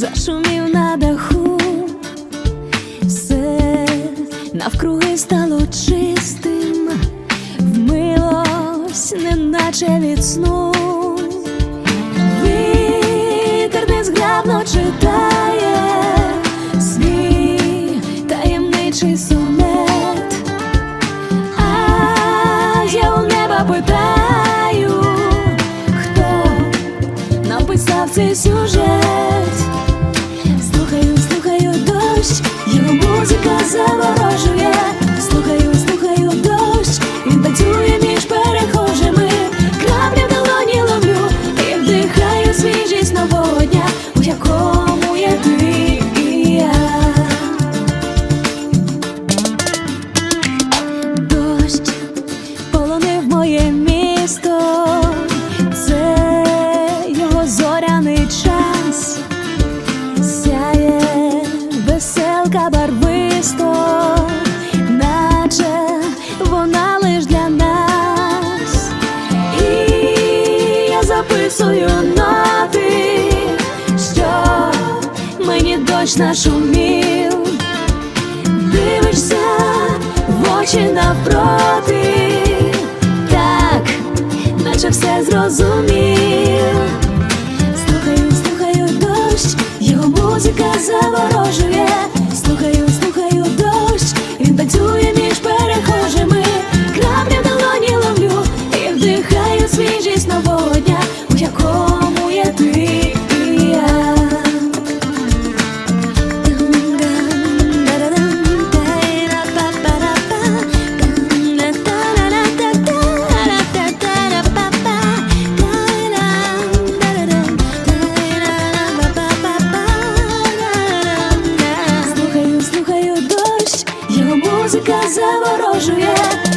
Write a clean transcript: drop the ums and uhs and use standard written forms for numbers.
зашумів на даху, все навкруги стало чистим, вмилось, неначе від сну. Вітер незграбно читає свій таємничий сонет, а я у неба питаю, хто написав цей сюжет. Слухаю, слухаю дощ, його музика заворожує. Слухаю, слухаю дощ, він танцює між перехожими. Краплю в долоні ловлю і вдихаю свіжість нового дня, у якому є ти і я. Дощ полонив моє місто, це його зоряний час. Сяє веселка барвисто, наче вона лиш для нас. І я записую ноти, що мені дощ нашумів. Дивишся в очі навпроти, так, наче все зрозумів. Слухаю, слухаю дощ, його музика заворожує. Слухаю, слухаю дощ, він танцює між перехожими. Краплі в долоні ловлю і вдихаю свіжість нового дня, у якому є ти і я. Слухаю, слухаю дощ, його музика заворожує.